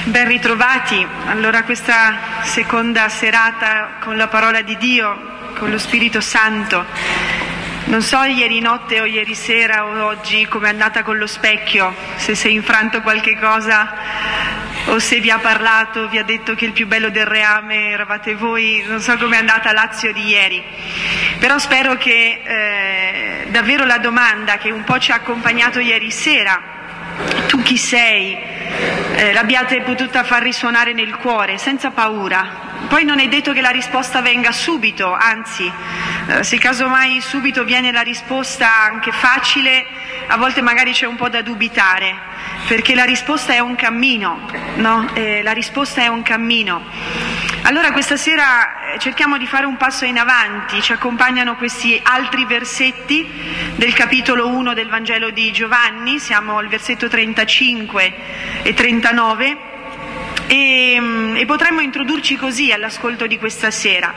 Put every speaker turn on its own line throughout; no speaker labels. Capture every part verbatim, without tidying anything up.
Ben ritrovati. Allora, questa seconda serata con la parola di Dio, con lo Spirito Santo. Non so ieri notte o ieri sera o oggi come è andata con lo specchio, se si è infranto qualche cosa o se vi ha parlato, vi ha detto che il più bello del reame eravate voi. Non so come è andata Lazio di ieri, però spero che eh, davvero la domanda che un po' ci ha accompagnato ieri sera, tu chi sei, eh, l'abbiate potuta far risuonare nel cuore senza paura. Poi non è detto che la risposta venga subito, anzi, eh, se casomai subito viene la risposta anche facile, a volte magari c'è un po' da dubitare, perché la risposta è un cammino, no? Eh, la risposta è un cammino. Allora questa sera cerchiamo di fare un passo in avanti, ci accompagnano questi altri versetti del capitolo uno del Vangelo di Giovanni, siamo al versetto trentacinque e trentanove e, e potremmo introdurci così all'ascolto di questa sera,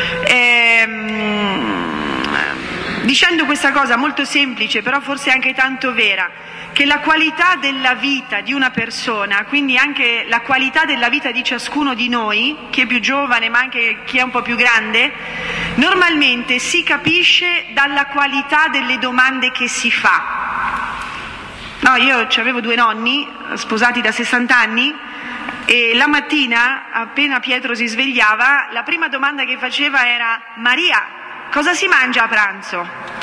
ehm, dicendo questa cosa molto semplice, però forse anche tanto vera, che la qualità della vita di una persona, quindi anche la qualità della vita di ciascuno di noi, chi è più giovane ma anche chi è un po' più grande, normalmente si capisce dalla qualità delle domande che si fa. No, io avevo due nonni, sposati da sessanta anni, e la mattina, appena Pietro si svegliava, la prima domanda che faceva era: Maria, cosa si mangia a pranzo?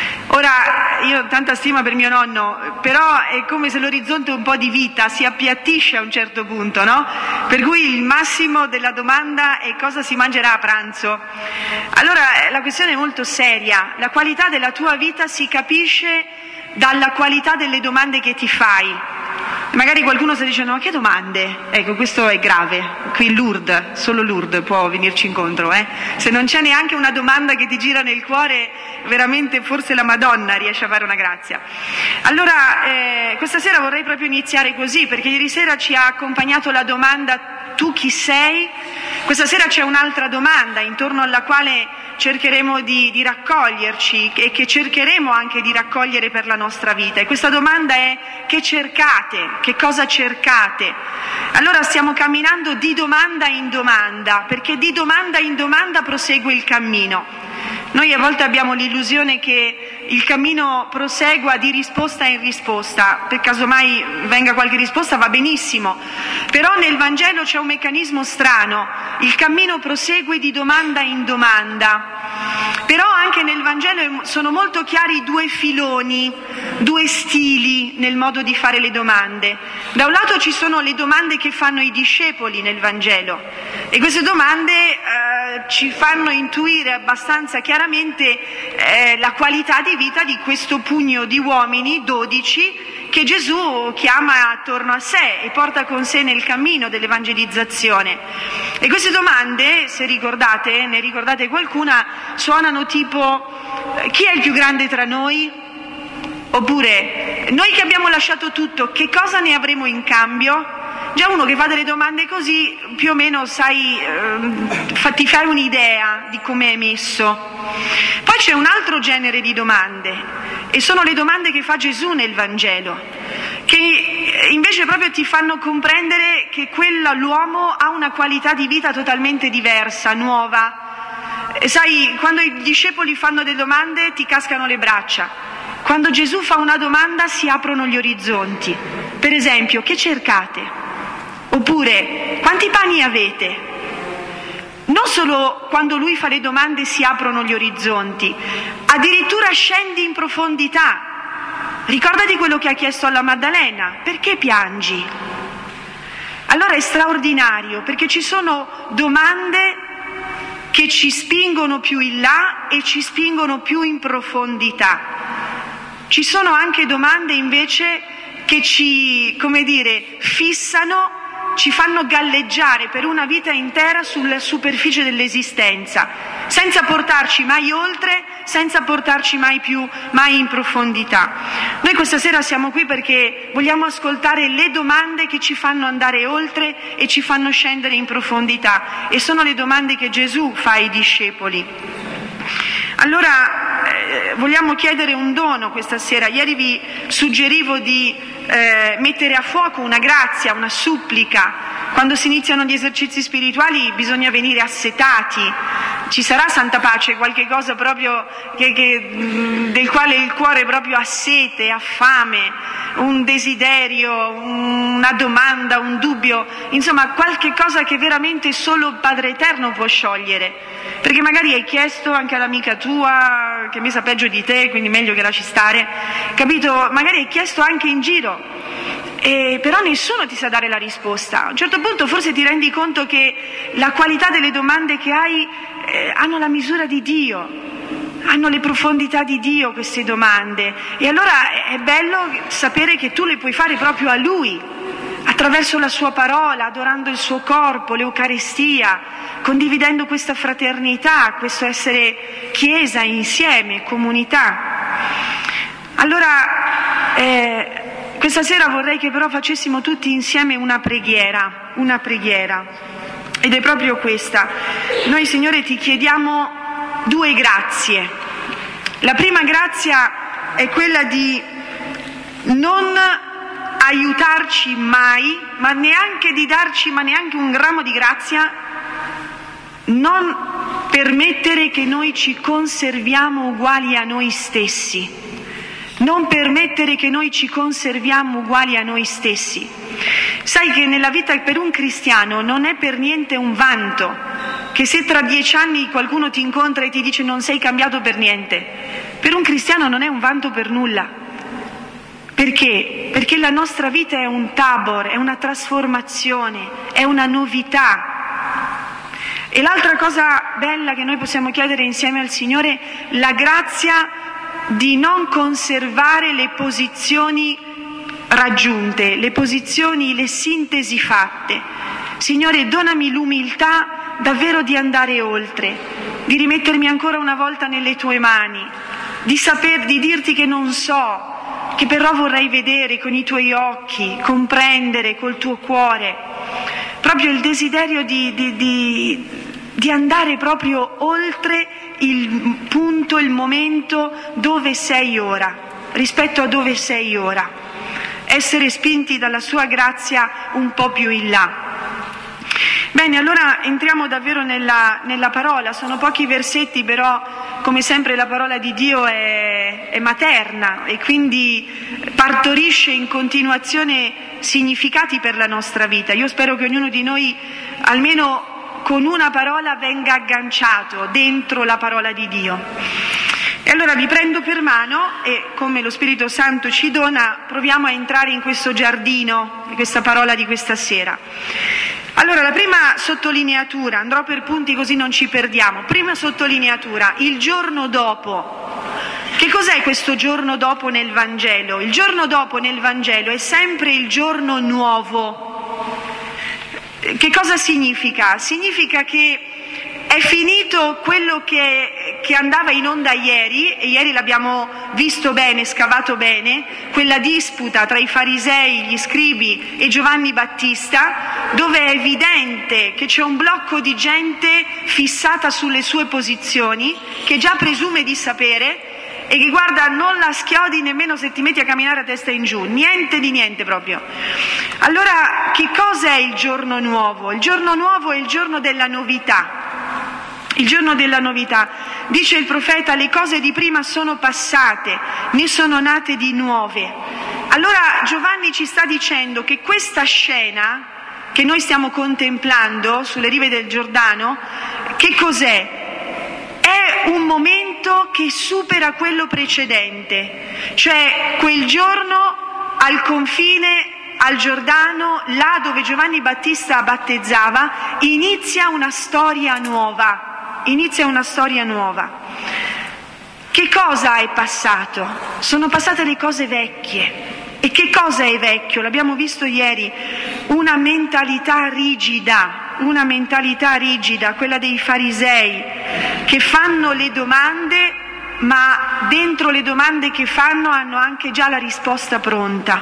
Ora, io ho tanta stima per mio nonno, però è come se l'orizzonte un po' di vita si appiattisce a un certo punto, no? Per cui il massimo della domanda è: cosa si mangerà a pranzo? Allora, la questione è molto seria. La qualità della tua vita si capisce dalla qualità delle domande che ti fai. Magari qualcuno sta dicendo: ma che domande? Ecco, questo è grave. Qui Lourdes, solo Lourdes può venirci incontro, eh? Se non c'è neanche una domanda che ti gira nel cuore, veramente forse la Madonna riesce a fare una grazia. Allora, eh, questa sera vorrei proprio iniziare così, perché ieri sera ci ha accompagnato la domanda: tu chi sei? Questa sera c'è un'altra domanda intorno alla quale cercheremo di, di raccoglierci e che cercheremo anche di raccogliere per la nostra vita. E questa domanda è: che cercate? Che cosa cercate? Allora stiamo camminando di domanda in domanda, perché di domanda in domanda prosegue il cammino. Noi a volte abbiamo l'illusione che il cammino prosegua di risposta in risposta, per caso mai venga qualche risposta va benissimo, però nel Vangelo c'è un meccanismo strano, il cammino prosegue di domanda in domanda, però anche nel Vangelo sono molto chiari due filoni, due stili nel modo di fare le domande. Da un lato ci sono le domande che fanno i discepoli nel Vangelo, e queste domande eh, ci fanno intuire abbastanza chiaramente eh, la qualità di vita di questo pugno di uomini, dodici, che Gesù chiama attorno a sé e porta con sé nel cammino dell'evangelizzazione. E queste domande, se ricordate, ne ricordate qualcuna, suonano tipo: chi è il più grande tra noi? Oppure: noi che abbiamo lasciato tutto, che cosa ne avremo in cambio? Già uno che fa delle domande così, più o meno sai, eh, ti fai un'idea di come è messo. Poi c'è un altro genere di domande, e sono le domande che fa Gesù nel Vangelo, che invece proprio ti fanno comprendere che quella, l'uomo ha una qualità di vita totalmente diversa, nuova. E sai, quando i discepoli fanno delle domande ti cascano le braccia. Quando Gesù fa una domanda si aprono gli orizzonti. Per esempio: che cercate? Oppure: quanti pani avete? Non solo quando lui fa le domande si aprono gli orizzonti, addirittura scendi in profondità. Ricordati quello che ha chiesto alla Maddalena: perché piangi? Allora è straordinario, perché ci sono domande che ci spingono più in là e ci spingono più in profondità. Ci sono anche domande invece che ci, come dire, fissano, ci fanno galleggiare per una vita intera sulla superficie dell'esistenza, senza portarci mai oltre, senza portarci mai più, mai in profondità. Noi questa sera siamo qui perché vogliamo ascoltare le domande che ci fanno andare oltre e ci fanno scendere in profondità, e sono le domande che Gesù fa ai discepoli. Allora eh, vogliamo chiedere un dono questa sera. Ieri vi suggerivo di eh, mettere a fuoco una grazia, una supplica quando si iniziano gli esercizi spirituali bisogna venire assetati. Ci sarà, santa pace, qualche cosa proprio che, che, del quale il cuore proprio ha sete, ha fame, un desiderio, una domanda, un dubbio, insomma qualche cosa che veramente solo il Padre Eterno può sciogliere, perché magari hai chiesto anche all'amica tua che mi sa peggio di te, quindi meglio che lasci stare, capito? Magari hai chiesto anche in giro, e però nessuno ti sa dare la risposta. A un certo punto forse ti rendi conto che la qualità delle domande che hai eh, hanno la misura di Dio, hanno le profondità di Dio queste domande, e allora è bello sapere che tu le puoi fare proprio a Lui, attraverso la sua parola, adorando il suo corpo, l'Eucaristia, condividendo questa fraternità, questo essere Chiesa insieme, comunità. Allora eh, questa sera vorrei che però facessimo tutti insieme una preghiera, una preghiera, ed è proprio questa. Noi, Signore, ti chiediamo due grazie. La prima grazia è quella di non aiutarci mai, ma neanche di darci ma neanche un grammo di grazia, non permettere che noi ci conserviamo uguali a noi stessi. Non permettere che noi ci conserviamo uguali a noi stessi. Sai che nella vita per un cristiano non è per niente un vanto che se tra dieci anni qualcuno ti incontra e ti dice non sei cambiato per niente. Per un cristiano non è un vanto per nulla. Perché? Perché la nostra vita è un tabor, è una trasformazione, è una novità. E l'altra cosa bella che noi possiamo chiedere insieme al Signore, la grazia di non conservare le posizioni raggiunte, le posizioni, le sintesi fatte. Signore, donami l'umiltà davvero di andare oltre, di rimettermi ancora una volta nelle tue mani, di saper, di dirti che non so, che però vorrei vedere con i tuoi occhi, comprendere col tuo cuore, proprio il desiderio di, di, di, di andare proprio oltre il punto, il momento dove sei ora, rispetto a dove sei ora, essere spinti dalla sua grazia un po' più in là. Bene, allora entriamo davvero nella, nella parola. Sono pochi versetti, però come sempre la parola di Dio è, è materna e quindi partorisce in continuazione significati per la nostra vita. Io spero che ognuno di noi almeno con una parola venga agganciato dentro la parola di Dio. E allora vi prendo per mano e, come lo Spirito Santo ci dona, proviamo a entrare in questo giardino di questa parola di questa sera. Allora, la prima sottolineatura, andrò per punti così non ci perdiamo. Prima sottolineatura, il giorno dopo. Che cos'è questo giorno dopo nel Vangelo? Il giorno dopo nel Vangelo è sempre il giorno nuovo. Che cosa significa? Significa che è finito quello che, che andava in onda ieri, e ieri l'abbiamo visto bene, scavato bene, quella disputa tra i farisei, gli scribi e Giovanni Battista, dove è evidente che c'è un blocco di gente fissata sulle sue posizioni, che già presume di sapere e che, guarda, non la schiodi nemmeno se ti metti a camminare a testa in giù, niente di niente proprio. Allora, che cosa è il giorno nuovo? Il giorno nuovo è il giorno della novità. Il giorno della novità. Dice il profeta: le cose di prima sono passate, ne sono nate di nuove. Allora Giovanni ci sta dicendo che questa scena che noi stiamo contemplando sulle rive del Giordano, che cos'è? È un momento che supera quello precedente, cioè quel giorno al confine, al Giordano, là dove Giovanni Battista battezzava, inizia una storia nuova. Inizia una storia nuova. Che cosa è passato? Sono passate le cose vecchie. E che cosa è vecchio? L'abbiamo visto ieri, una mentalità rigida, una mentalità rigida, quella dei farisei, che fanno le domande, ma dentro le domande che fanno hanno anche già la risposta pronta.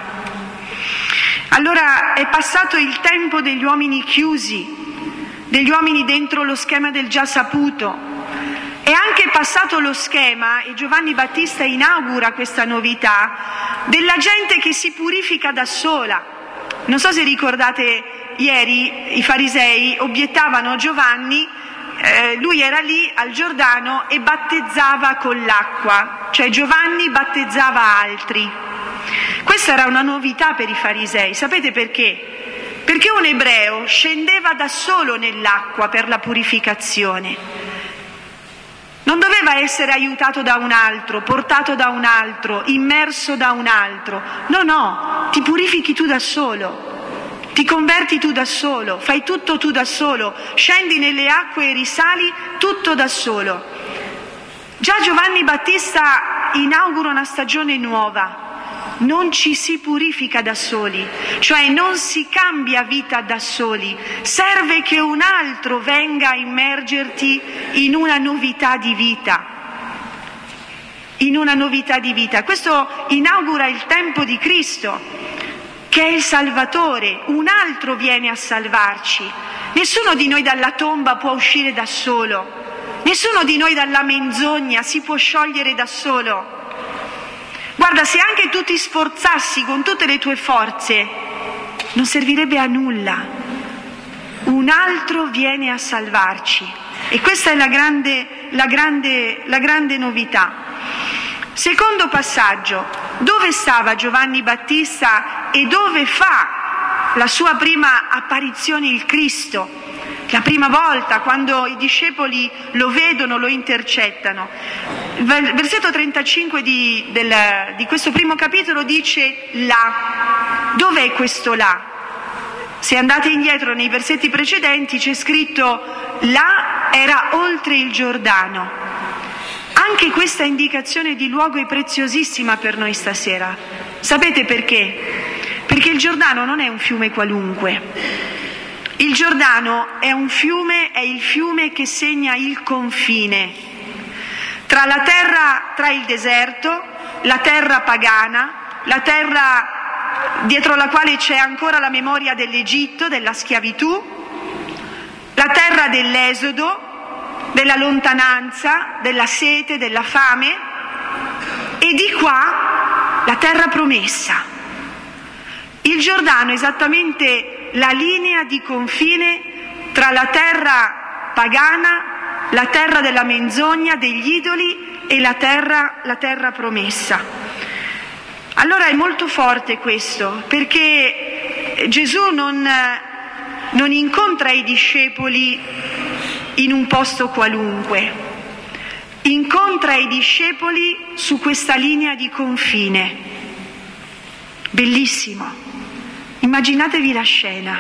Allora è passato il tempo degli uomini chiusi, degli uomini dentro lo schema del già saputo. È anche passato lo schema, e Giovanni Battista inaugura questa novità, della gente che si purifica da sola. Non so se ricordate ieri i farisei obiettavano a Giovanni, eh, lui era lì al Giordano e battezzava con l'acqua, cioè Giovanni battezzava altri. Questa era una novità per i farisei, sapete perché? Perché un ebreo scendeva da solo nell'acqua per la purificazione. Non doveva essere aiutato da un altro, portato da un altro, immerso da un altro. No, no, ti purifichi tu da solo, ti converti tu da solo, fai tutto tu da solo, scendi nelle acque e risali tutto da solo. Già Giovanni Battista inaugura una stagione nuova. Non ci si purifica da soli, cioè non si cambia vita da soli, serve che un altro venga a immergerti in una novità di vita, in una novità di vita. Questo inaugura il tempo di Cristo, che è il Salvatore, un altro viene a salvarci. Nessuno di noi dalla tomba può uscire da solo, nessuno di noi dalla menzogna si può sciogliere da solo. Guarda, se anche tu ti sforzassi con tutte le tue forze, non servirebbe a nulla. Un altro viene a salvarci. E questa è la grande, la grande, la grande novità. Secondo passaggio, dove stava Giovanni Battista e dove fa la sua prima apparizione il Cristo? La prima volta, quando i discepoli lo vedono, lo intercettano. Il versetto trentacinque di, del, di questo primo capitolo dice là. Dov'è questo là? Se andate indietro nei versetti precedenti c'è scritto là era oltre il Giordano. Anche questa indicazione di luogo è preziosissima per noi stasera. Sapete perché? Perché il Giordano non è un fiume qualunque. Il Giordano è un fiume, è il fiume che segna il confine tra la terra, tra il deserto, la terra pagana, la terra dietro la quale c'è ancora la memoria dell'Egitto, della schiavitù, la terra dell'esodo, della lontananza, della sete, della fame, e di qua la terra promessa. Il Giordano è esattamente la linea di confine tra la terra pagana, la terra della menzogna, degli idoli e la terra, la terra promessa. Allora è molto forte questo, perché Gesù non, non incontra i discepoli in un posto qualunque, incontra i discepoli su questa linea di confine. Bellissimo. Immaginatevi la scena.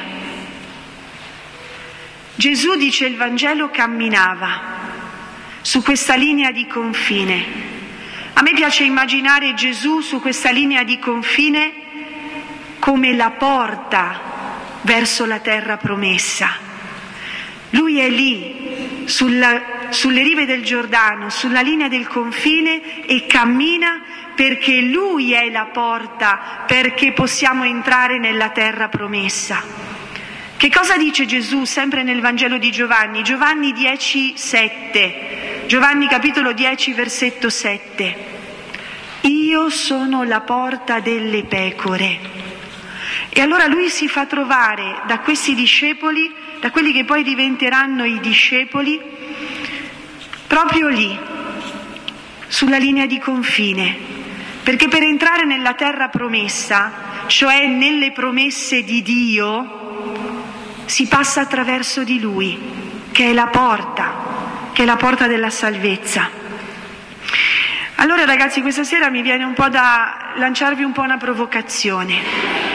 Gesù, dice il Vangelo, camminava su questa linea di confine. A me piace immaginare Gesù su questa linea di confine come la porta verso la terra promessa. Lui è lì, sulla, sulle rive del Giordano, sulla linea del confine e cammina perché Lui è la porta, perché possiamo entrare nella terra promessa. Che cosa dice Gesù sempre nel Vangelo di Giovanni? Giovanni dieci, sette. Giovanni capitolo dieci, versetto sette. Io sono la porta delle pecore. E allora Lui si fa trovare da questi discepoli, da quelli che poi diventeranno i discepoli, proprio lì, sulla linea di confine. Perché per entrare nella terra promessa, cioè nelle promesse di Dio, si passa attraverso di Lui, che è la porta, che è la porta della salvezza. Allora ragazzi, questa sera mi viene un po' da lanciarvi un po' una provocazione.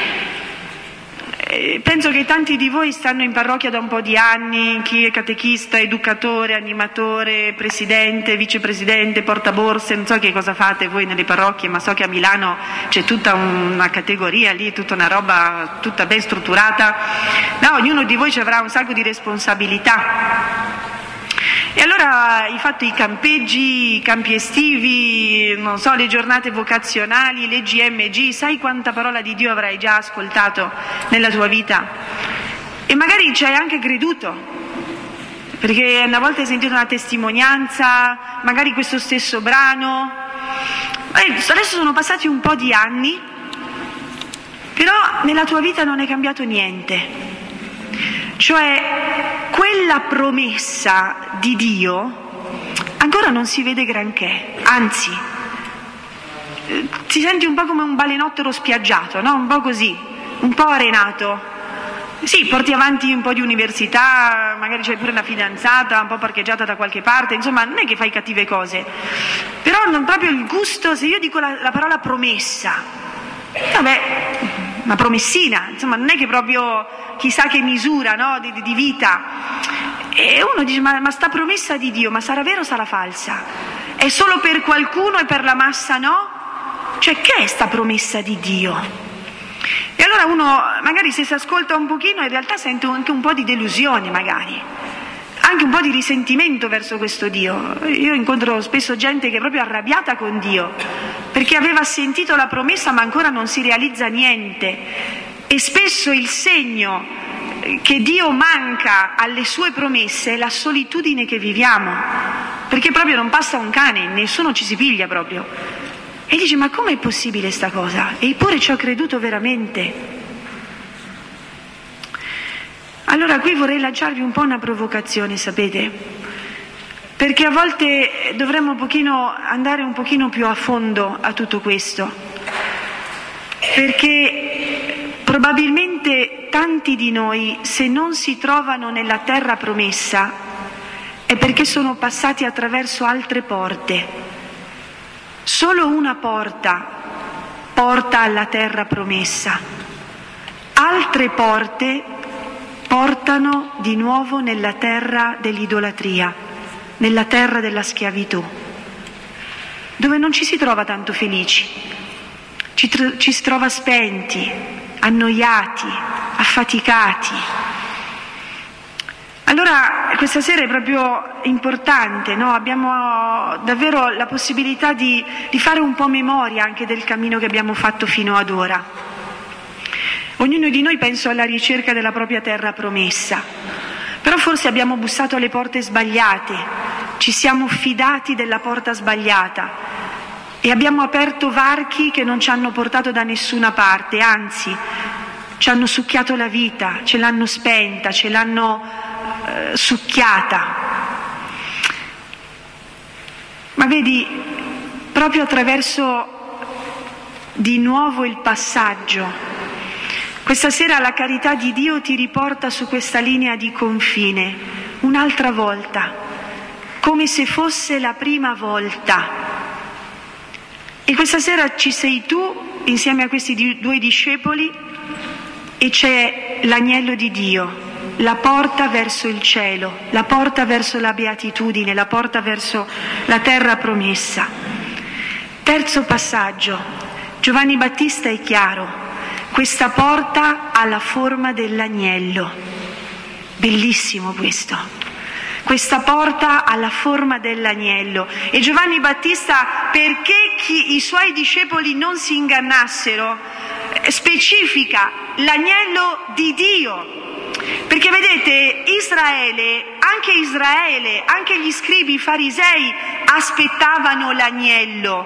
Penso che tanti di voi stanno in parrocchia da un po' di anni, chi è catechista, educatore, animatore, presidente, vicepresidente, portaborse, non so che cosa fate voi nelle parrocchie, ma so che a Milano c'è tutta una categoria lì, tutta una roba tutta ben strutturata. No, ognuno di voi ci avrà un sacco di responsabilità. E allora hai fatto i campeggi, i campi estivi, non so, le giornate vocazionali, le G M G, sai quanta parola di Dio avrai già ascoltato nella tua vita? E magari ci hai anche creduto, perché una volta hai sentito una testimonianza, magari questo stesso brano. Adesso sono passati un po' di anni, però nella tua vita non è cambiato niente. Cioè, quella promessa di Dio ancora non si vede granché, anzi, ti senti un po' come un balenottero spiaggiato, no? Un po' così, un po' arenato. Sì, porti avanti un po' di università, magari c'hai pure una fidanzata, un po' parcheggiata da qualche parte, insomma non è che fai cattive cose, però non proprio il gusto. Se io dico la, la parola promessa, vabbè, una promessina, insomma non è che proprio chissà che misura, no? di, di vita. E uno dice, ma, ma sta promessa di Dio, ma sarà vera o sarà falsa? È solo per qualcuno e per la massa no? Cioè, che è sta promessa di Dio? E allora uno, magari se si ascolta un pochino, in realtà sente anche un po' di delusione, magari, anche un po' di risentimento verso questo Dio. Io incontro spesso gente che è proprio arrabbiata con Dio, perché aveva sentito la promessa ma ancora non si realizza niente. E spesso il segno che Dio manca alle sue promesse è la solitudine che viviamo, perché proprio non passa un cane, nessuno ci si piglia proprio. E dici, ma com'è possibile sta cosa? Eppure ci ho creduto veramente. Allora qui vorrei lanciarvi un po' una provocazione, sapete? Perché a volte dovremmo un pochino andare un pochino più a fondo a tutto questo. Perché probabilmente tanti di noi, se non si trovano nella terra promessa, è perché sono passati attraverso altre porte. Solo una porta porta alla terra promessa, altre porte portano di nuovo nella terra dell'idolatria, nella terra della schiavitù, dove non ci si trova tanto felici, ci, tro- ci si trova spenti, annoiati, affaticati. Allora questa sera è proprio importante, no? Abbiamo davvero la possibilità di, di fare un po' memoria anche del cammino che abbiamo fatto fino ad ora. Ognuno di noi penso alla ricerca della propria terra promessa, però forse abbiamo bussato alle porte sbagliate, ci siamo fidati della porta sbagliata e abbiamo aperto varchi che non ci hanno portato da nessuna parte, anzi ci hanno succhiato la vita, ce l'hanno spenta, ce l'hanno succhiata. Ma vedi, proprio attraverso di nuovo il passaggio, questa sera la carità di Dio ti riporta su questa linea di confine un'altra volta, come se fosse la prima volta. E questa sera ci sei tu insieme a questi due discepoli e c'è l'agnello di Dio, la porta verso il cielo, la porta verso la beatitudine, la porta verso la terra promessa. Terzo passaggio, Giovanni Battista è chiaro, questa porta ha la forma dell'agnello, bellissimo questo, questa porta ha la forma dell'agnello e Giovanni Battista, perché chi, i suoi discepoli non si ingannassero, specifica l'agnello di Dio. Perché vedete, Israele, anche Israele, anche gli scribi, i farisei aspettavano l'agnello,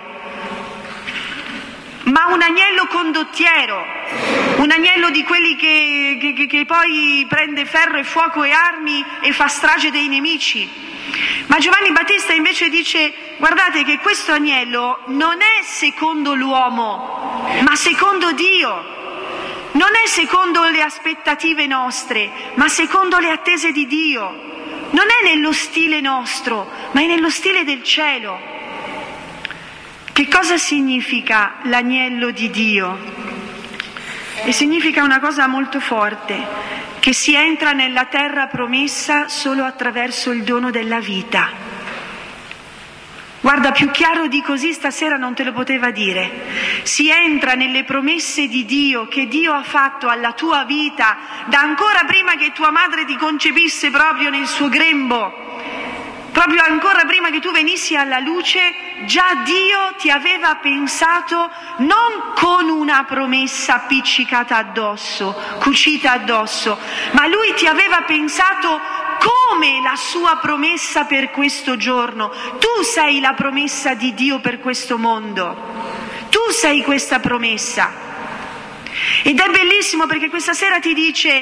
ma un agnello condottiero, un agnello di quelli che, che, che poi prende ferro e fuoco e armi e fa strage dei nemici. Ma Giovanni Battista invece dice, guardate che questo agnello non è secondo l'uomo, ma secondo Dio. Non è secondo le aspettative nostre, ma secondo le attese di Dio. Non è nello stile nostro, ma è nello stile del cielo. Che cosa significa l'agnello di Dio? E significa una cosa molto forte, che si entra nella terra promessa solo attraverso il dono della vita. Guarda, più chiaro di così stasera non te lo poteva dire. Si entra nelle promesse di Dio che Dio ha fatto alla tua vita da ancora prima che tua madre ti concepisse proprio nel suo grembo, proprio ancora prima che tu venissi alla luce. Già Dio ti aveva pensato non con una promessa appiccicata addosso, cucita addosso, ma Lui ti aveva pensato come la sua promessa per questo giorno. Tu sei la promessa di Dio per questo mondo, tu sei questa promessa. Ed è bellissimo perché questa sera ti dice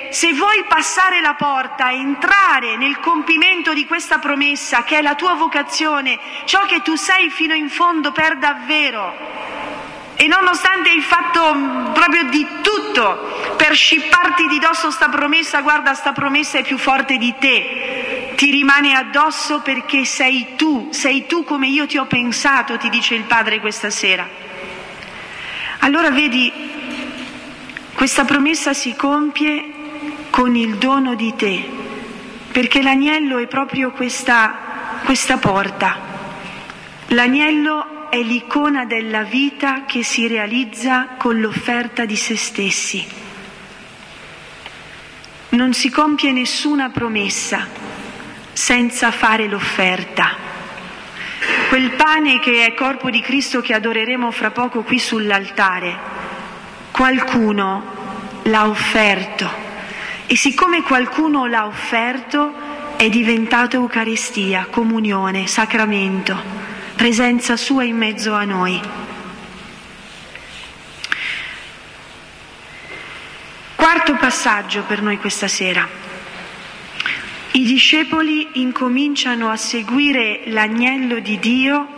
se vuoi passare la porta, entrare nel compimento di questa promessa che è la tua vocazione, ciò che tu sei fino in fondo per davvero, e nonostante hai fatto proprio di tutto per scipparti di dosso sta promessa, guarda, sta promessa è più forte di te, ti rimane addosso perché sei tu, sei tu come io ti ho pensato, ti dice il Padre questa sera. Allora vedi, questa promessa si compie con il dono di te, perché l'agnello è proprio questa, questa porta. L'agnello è l'icona della vita che si realizza con l'offerta di se stessi. Non si compie nessuna promessa senza fare l'offerta. Quel pane che è corpo di Cristo che adoreremo fra poco qui sull'altare, qualcuno l'ha offerto, e siccome qualcuno l'ha offerto è diventato Eucaristia, comunione, sacramento, presenza sua in mezzo a noi. Quarto passaggio per noi questa sera. I discepoli incominciano a seguire l'agnello di Dio,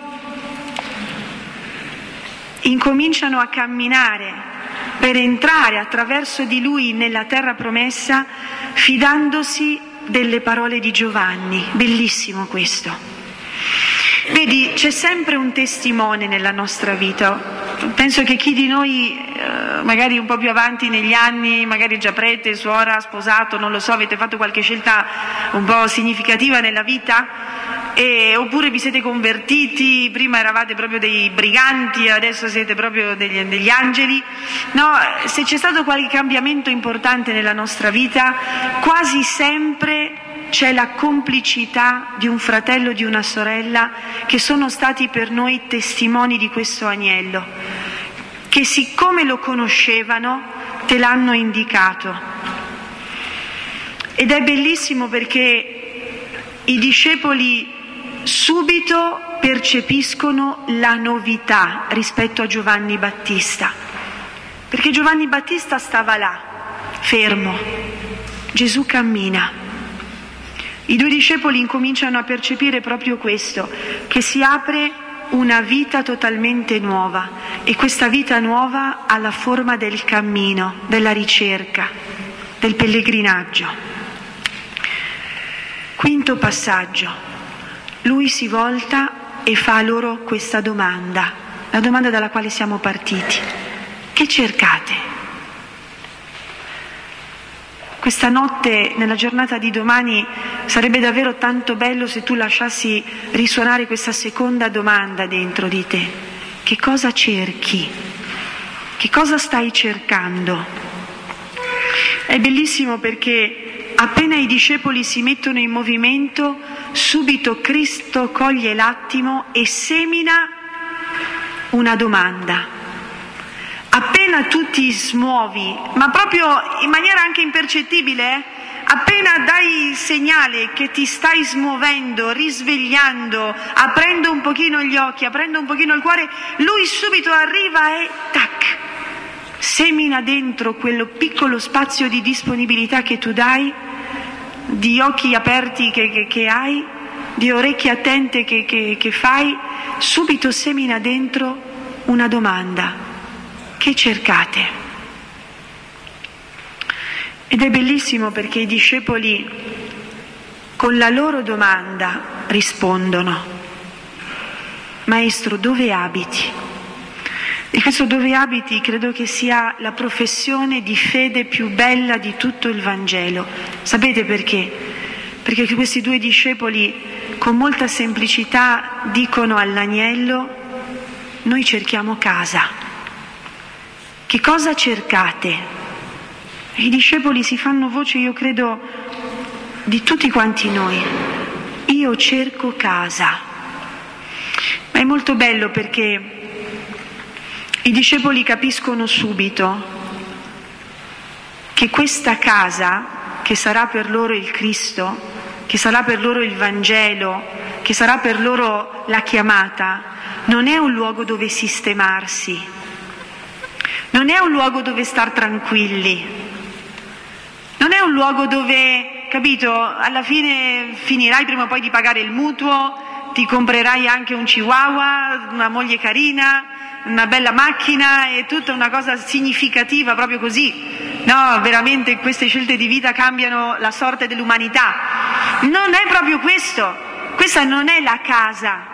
incominciano a camminare per entrare attraverso di lui nella terra promessa, fidandosi delle parole di Giovanni. Bellissimo questo. Vedi, c'è sempre un testimone nella nostra vita. Penso che chi di noi, eh, magari un po' più avanti negli anni, magari già prete, suora, sposato, non lo so, avete fatto qualche scelta un po' significativa nella vita, e, oppure vi siete convertiti, prima eravate proprio dei briganti, adesso siete proprio degli, degli angeli. No, se c'è stato qualche cambiamento importante nella nostra vita, quasi sempre c'è la complicità di un fratello, di una sorella, che sono stati per noi testimoni di questo agnello, che siccome lo conoscevano te l'hanno indicato. Ed è bellissimo perché i discepoli subito percepiscono la novità rispetto a Giovanni Battista, perché Giovanni Battista stava là, fermo, Gesù cammina. I due discepoli incominciano a percepire proprio questo, che si apre una vita totalmente nuova, e questa vita nuova ha la forma del cammino, della ricerca, del pellegrinaggio. Quinto passaggio. Lui si volta e fa loro questa domanda, la domanda dalla quale siamo partiti. Che cercate? Questa notte, nella giornata di domani, sarebbe davvero tanto bello se tu lasciassi risuonare questa seconda domanda dentro di te. Che cosa cerchi? Che cosa stai cercando? È bellissimo perché appena i discepoli si mettono in movimento, subito Cristo coglie l'attimo e semina una domanda. Appena tu ti smuovi, ma proprio in maniera anche impercettibile, eh? Appena dai il segnale che ti stai smuovendo, risvegliando, aprendo un pochino gli occhi, aprendo un pochino il cuore, lui subito arriva e tac, semina dentro quello piccolo spazio di disponibilità che tu dai, di occhi aperti che, che, che hai, di orecchie attente che, che, che fai, subito semina dentro una domanda. Che cercate? Ed è bellissimo perché i discepoli con la loro domanda rispondono: Maestro, dove abiti? E questo dove abiti credo che sia la professione di fede più bella di tutto il Vangelo. Sapete perché? Perché questi due discepoli con molta semplicità dicono all'agnello: noi cerchiamo casa. Che cosa cercate? E i discepoli si fanno voce, io credo, di tutti quanti noi. Io cerco casa. Ma è molto bello perché i discepoli capiscono subito che questa casa, che sarà per loro il Cristo, che sarà per loro il Vangelo, che sarà per loro la chiamata, non è un luogo dove sistemarsi. Non è un luogo dove star tranquilli, non è è un luogo dove, capito, alla fine finirai prima o poi di pagare il mutuo, ti comprerai anche un chihuahua, una moglie carina, una bella macchina e tutta una cosa significativa proprio così. No, veramente queste scelte di vita cambiano la sorte dell'umanità. Non è proprio questo, questa non è la casa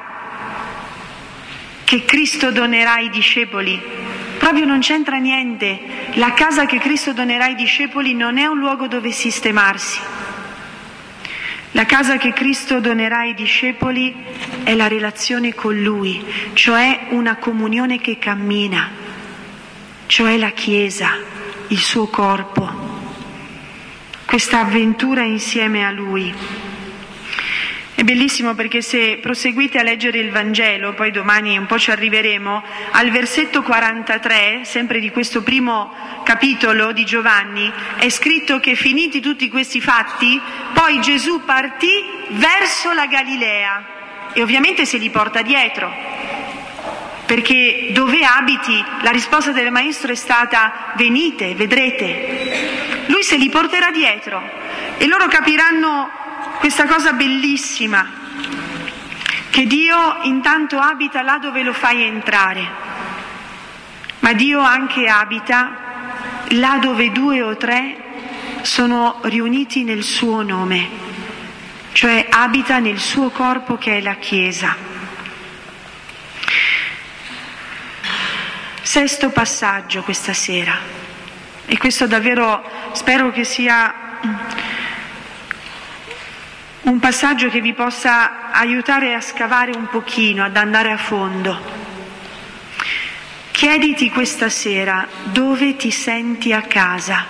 che Cristo donerà ai discepoli, proprio non c'entra niente. La casa che Cristo donerà ai discepoli non è un luogo dove sistemarsi. La casa che Cristo donerà ai discepoli è la relazione con Lui, cioè una comunione che cammina, cioè la Chiesa, il suo corpo, questa avventura insieme a Lui. È bellissimo perché se proseguite a leggere il Vangelo, poi domani un po' ci arriveremo, al versetto quarantatré, sempre di questo primo capitolo di Giovanni, è scritto che finiti tutti questi fatti, poi Gesù partì verso la Galilea e ovviamente se li porta dietro, perché dove abiti? La risposta del Maestro è stata: venite, vedrete. Lui se li porterà dietro e loro capiranno questa cosa bellissima, che Dio intanto abita là dove lo fai entrare, ma Dio anche abita là dove due o tre sono riuniti nel suo nome, cioè abita nel suo corpo che è la Chiesa. Sesto passaggio questa sera, e questo davvero spero che sia un passaggio che vi possa aiutare a scavare un pochino, ad andare a fondo. Chiediti questa sera dove ti senti a casa.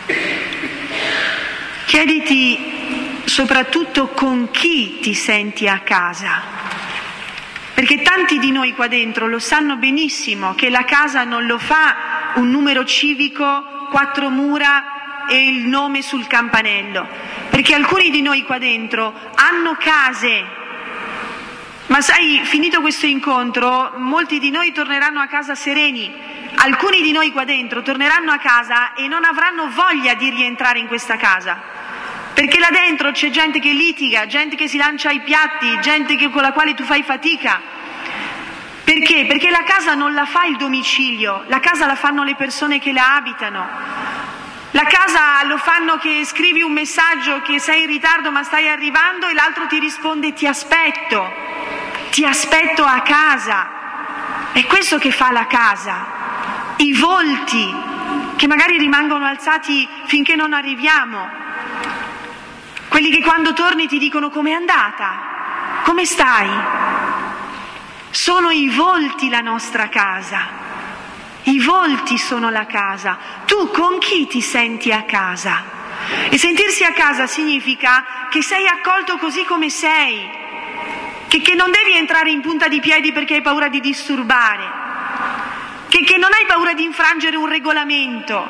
Chiediti soprattutto con chi ti senti a casa. Perché tanti di noi qua dentro lo sanno benissimo che la casa non lo fa un numero civico, quattro mura e il nome sul campanello. Perché alcuni di noi qua dentro hanno case, ma sai, finito questo incontro, molti di noi torneranno a casa sereni, alcuni di noi qua dentro torneranno a casa e non avranno voglia di rientrare in questa casa, perché là dentro c'è gente che litiga, gente che si lancia ai piatti, gente che, con la quale tu fai fatica. Perché? Perché la casa non la fa il domicilio, la casa la fanno le persone che la abitano. La casa lo fanno che scrivi un messaggio che sei in ritardo ma stai arrivando e l'altro ti risponde ti aspetto, ti aspetto a casa. È questo che fa la casa. I volti che magari rimangono alzati finché non arriviamo, quelli che quando torni ti dicono com'è andata, come stai. Sono i volti la nostra casa. I volti sono la casa. Tu con chi ti senti a casa? E sentirsi a casa significa che sei accolto così come sei, che, che non devi entrare in punta di piedi perché hai paura di disturbare, che, che non hai paura di infrangere un regolamento,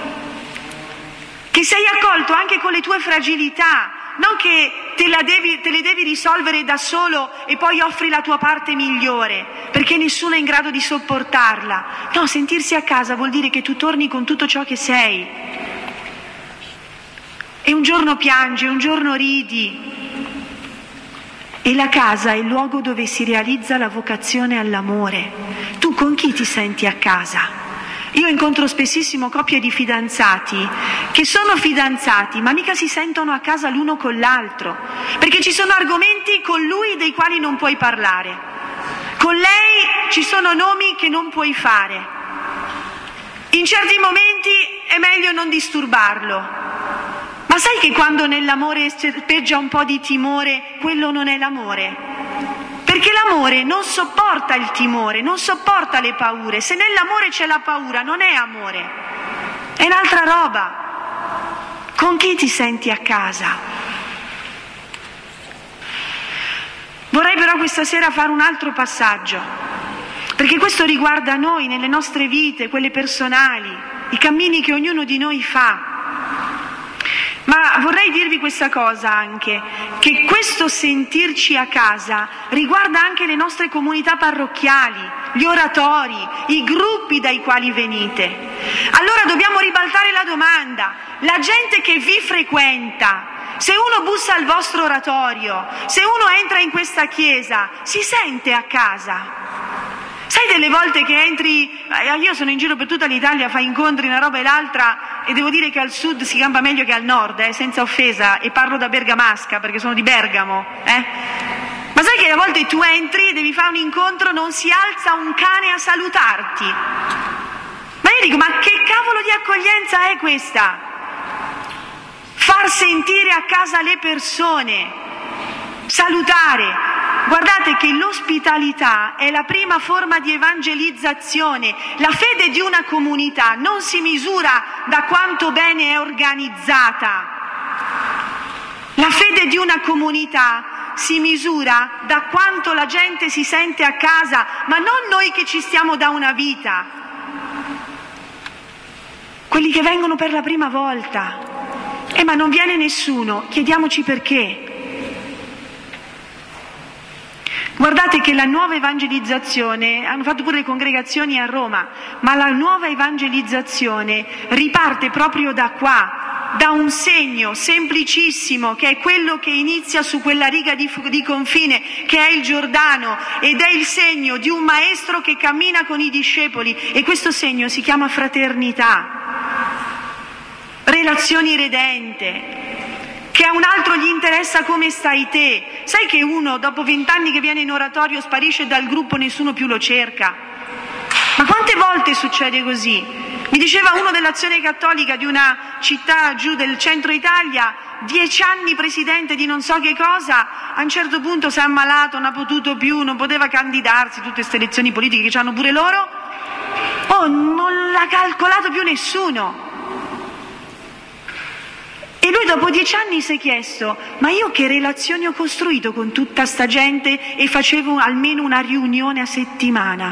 che sei accolto anche con le tue fragilità, non che te, la devi, te le devi risolvere da solo e poi offri la tua parte migliore, perché nessuno è in grado di sopportarla. No, sentirsi a casa vuol dire che tu torni con tutto ciò che sei. E un giorno piangi, un giorno ridi. E la casa è il luogo dove si realizza la vocazione all'amore. Tu con chi ti senti a casa? Io incontro spessissimo coppie di fidanzati che sono fidanzati ma mica si sentono a casa l'uno con l'altro, perché ci sono argomenti con lui dei quali non puoi parlare, con lei ci sono nomi che non puoi fare, in certi momenti è meglio non disturbarlo. Ma sai che quando nell'amore serpeggia un po' di timore, quello non è l'amore? Perché l'amore non sopporta il timore, non sopporta le paure. Se nell'amore c'è la paura, non è amore, è un'altra roba. Con chi ti senti a casa? Vorrei però questa sera fare un altro passaggio, perché questo riguarda noi, nelle nostre vite, quelle personali, i cammini che ognuno di noi fa. Ma vorrei dirvi questa cosa anche, che questo sentirci a casa riguarda anche le nostre comunità parrocchiali, gli oratori, i gruppi dai quali venite. Allora dobbiamo ribaltare la domanda: la gente che vi frequenta, se uno bussa al vostro oratorio, se uno entra in questa chiesa, si sente a casa? Sai delle volte che entri, io sono in giro per tutta l'Italia, fai incontri una roba e l'altra, e devo dire che al sud si campa meglio che al nord, eh, senza offesa, e parlo da bergamasca perché sono di Bergamo, eh. Ma sai che a volte tu entri, devi fare un incontro, non si alza un cane a salutarti? Ma io dico, ma che cavolo di accoglienza è questa? Far sentire a casa le persone, salutare. Guardate che l'ospitalità è la prima forma di evangelizzazione. La fede di una comunità non si misura da quanto bene è organizzata. La fede di una comunità si misura da quanto la gente si sente a casa, ma non noi che ci stiamo da una vita. Quelli che vengono per la prima volta. Eh, ma non viene nessuno, chiediamoci perché. Guardate che la nuova evangelizzazione, hanno fatto pure le congregazioni a Roma, ma la nuova evangelizzazione riparte proprio da qua, da un segno semplicissimo che è quello che inizia su quella riga di, di confine che è il Giordano, ed è il segno di un maestro che cammina con i discepoli, e questo segno si chiama fraternità, relazioni redente. Che a un altro gli interessa come stai te. Sai che uno dopo vent'anni che viene in oratorio sparisce dal gruppo, nessuno più lo cerca? Ma quante volte succede così? Mi diceva uno dell'Azione Cattolica di una città giù del centro Italia, dieci anni presidente di non so che cosa, a un certo punto si è ammalato, non ha potuto più, non poteva candidarsi, tutte queste elezioni politiche che hanno pure loro. Oh, non l'ha calcolato più nessuno. E lui dopo dieci anni si è chiesto: ma io che relazioni ho costruito con tutta sta gente, e facevo almeno una riunione a settimana?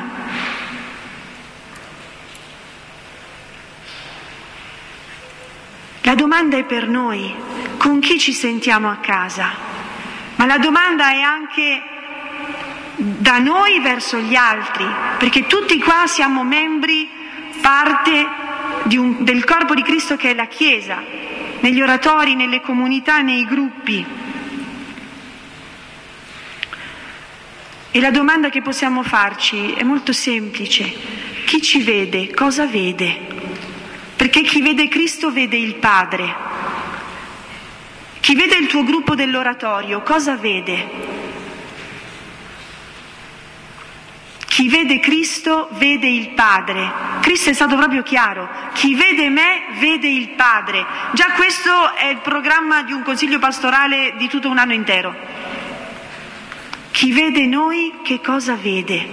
La domanda è per noi: con chi ci sentiamo a casa? Ma la domanda è anche da noi verso gli altri, perché tutti qua siamo membri, parte di un, del corpo di Cristo che è la Chiesa, negli oratori, nelle comunità, nei gruppi. E la domanda che possiamo farci è molto semplice: chi ci vede, cosa vede? Perché chi vede Cristo vede il Padre. Chi vede il tuo gruppo dell'oratorio, cosa vede? Chi vede Cristo vede il Padre. Cristo è stato proprio chiaro: chi vede me vede il Padre. Già questo è il programma di un consiglio pastorale di tutto un anno intero. Chi vede noi che cosa vede?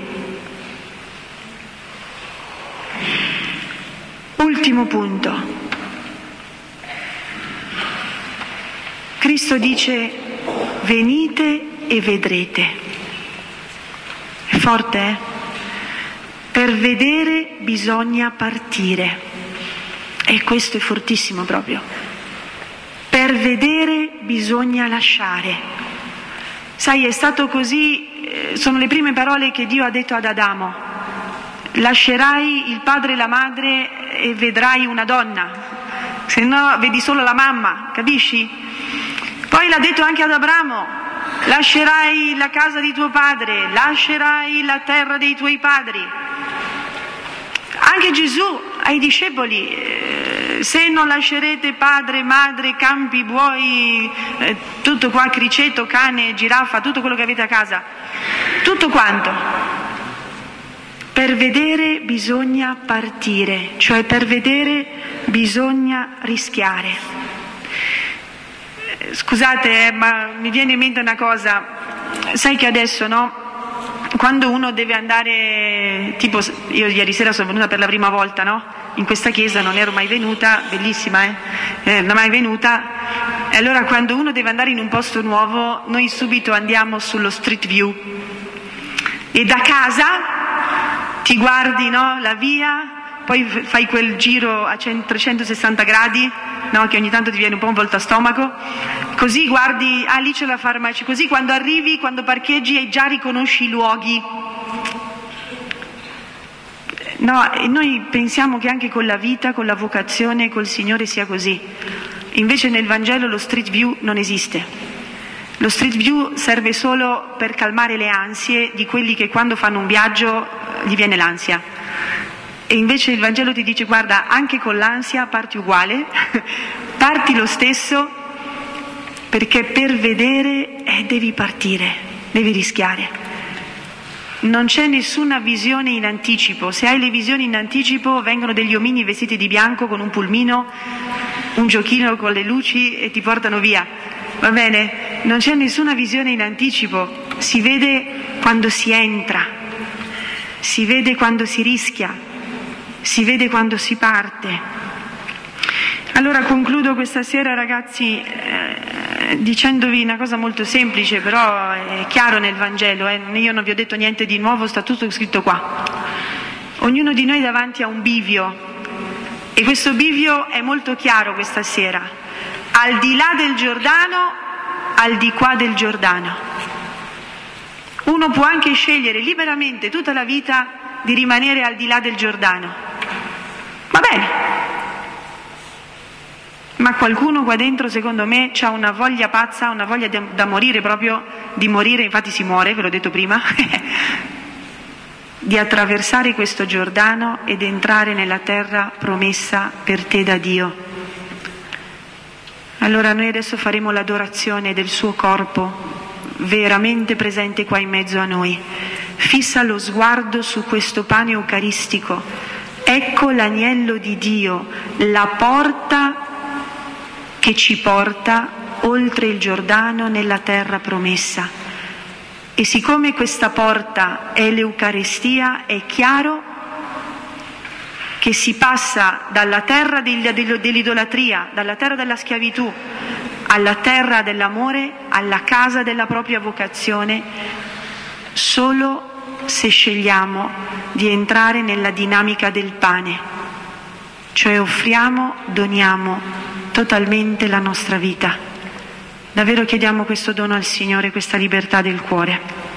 Ultimo punto. Cristo dice: venite e vedrete. È forte, eh? Per vedere bisogna partire, e questo è fortissimo proprio. Per vedere bisogna lasciare. Sai, è stato così, sono le prime parole che Dio ha detto ad Adamo: lascerai il padre e la madre e vedrai una donna, se no vedi solo la mamma, capisci? Poi l'ha detto anche ad Abramo: lascerai la casa di tuo padre, lascerai la terra dei tuoi padri. Anche Gesù ai discepoli: eh, se non lascerete padre, madre, campi, buoi, eh, tutto qua, criceto, cane, giraffa, tutto quello che avete a casa, tutto quanto. Per vedere bisogna partire, cioè per vedere bisogna rischiare. Scusate, eh, ma mi viene in mente una cosa. Sai che adesso, no? Quando uno deve andare, tipo io ieri sera sono venuta per la prima volta, no? In questa chiesa, non ero mai venuta, bellissima, eh? eh non mai venuta. E allora quando uno deve andare in un posto nuovo, noi subito andiamo sullo street view e da casa ti guardi, no? La via, poi fai quel giro a trecentosessanta gradi, no? Che ogni tanto ti viene un po' un volta stomaco, così guardi, ah lì c'è la farmacia, così quando arrivi, quando parcheggi e già riconosci i luoghi. No, e noi pensiamo che anche con la vita, con la vocazione, col Signore sia così. Invece nel Vangelo lo street view non esiste. Lo street view serve solo per calmare le ansie di quelli che quando fanno un viaggio gli viene l'ansia. E invece il Vangelo ti dice: guarda, anche con l'ansia parti uguale, parti lo stesso, perché per vedere eh, devi partire, devi rischiare. Non c'è nessuna visione in anticipo. Se hai le visioni in anticipo vengono degli omini vestiti di bianco con un pulmino, un giochino con le luci e ti portano via. Va bene? Non c'è nessuna visione in anticipo, si vede quando si entra, si vede quando si rischia, si vede quando si parte. Allora concludo questa sera, ragazzi, eh, dicendovi una cosa molto semplice, però è chiaro nel Vangelo, eh? Io non vi ho detto niente di nuovo, sta tutto scritto qua. Ognuno di noi è davanti a un bivio, e questo bivio è molto chiaro questa sera. Al di là del Giordano, al di qua del Giordano. Uno può anche scegliere liberamente tutta la vita di rimanere al di là del Giordano. Va bene. Ma qualcuno qua dentro, secondo me, ha una voglia pazza, una voglia de- da morire proprio, di morire, infatti si muore, ve l'ho detto prima, di attraversare questo Giordano ed entrare nella terra promessa per te da Dio. Allora noi adesso faremo l'adorazione del suo corpo veramente presente qua in mezzo a noi. Fissa lo sguardo su questo pane eucaristico. Ecco l'agnello di Dio, la porta che ci porta oltre il Giordano nella terra promessa. E siccome questa porta è l'Eucaristia, è chiaro che si passa dalla terra dell'idolatria, dalla terra della schiavitù, alla terra dell'amore, alla casa della propria vocazione, solo se scegliamo di entrare nella dinamica del pane, cioè offriamo, doniamo totalmente la nostra vita. Davvero chiediamo questo dono al Signore, questa libertà del cuore.